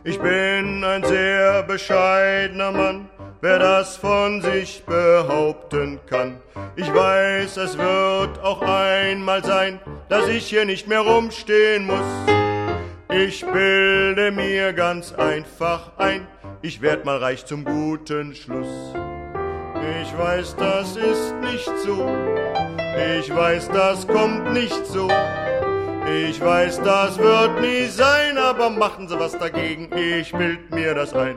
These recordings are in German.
Ich bin ein sehr bescheidener Mann, wer das von sich behaupten kann. Ich weiß, es wird auch einmal sein, dass ich hier nicht mehr rumstehen muss. Ich bilde mir ganz einfach ein, ich werd mal reich zum guten Schluss. Ich weiß, das ist nicht so, ich weiß, das kommt nicht so. Ich weiß, das wird nie sein, aber machen Sie was dagegen, ich bild mir das ein.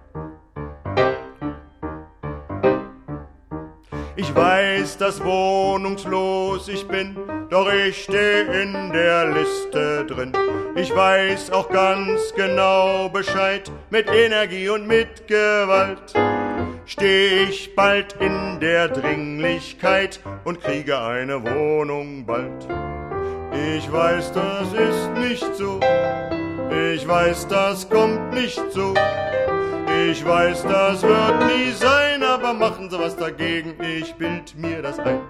Ich weiß, dass wohnungslos ich bin, doch ich steh in der Liste drin. Ich weiß auch ganz genau Bescheid, mit Energie und mit Gewalt steh ich bald in der Dringlichkeit und kriege eine Wohnung bald. Ich weiß, das ist nicht so, ich weiß, das kommt nicht so. Ich weiß, das wird nie sein, aber machen Sie was dagegen, ich bild mir das ein.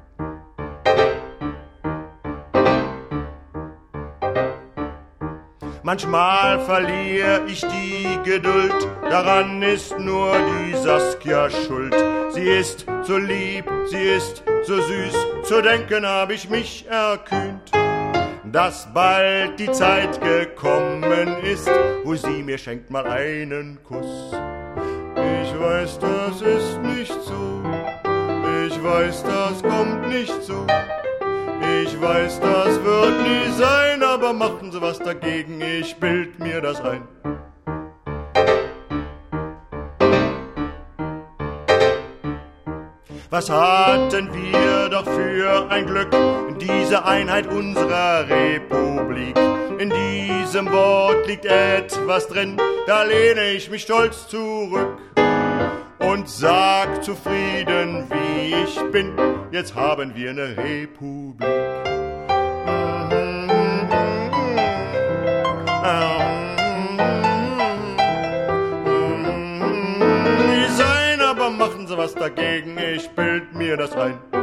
Manchmal verliere ich die Geduld, daran ist nur die Saskia schuld. Sie ist so lieb, sie ist so süß, zu denken hab ich mich erkühnt, dass bald die Zeit gekommen ist, wo sie mir schenkt mal einen Kuss. Ich weiß, das ist nicht so, ich weiß, das kommt nicht so. Ich weiß, das wird nie sein, aber machen Sie was dagegen, ich bild mir das ein. Was hatten wir doch für ein Glück, diese Einheit unserer Republik. In diesem Wort liegt etwas drin, da lehne ich mich stolz zurück und sag zufrieden, wie ich bin, jetzt haben wir eine Republik. Sein, aber machen Sie was dagegen, ich bild mir das ein.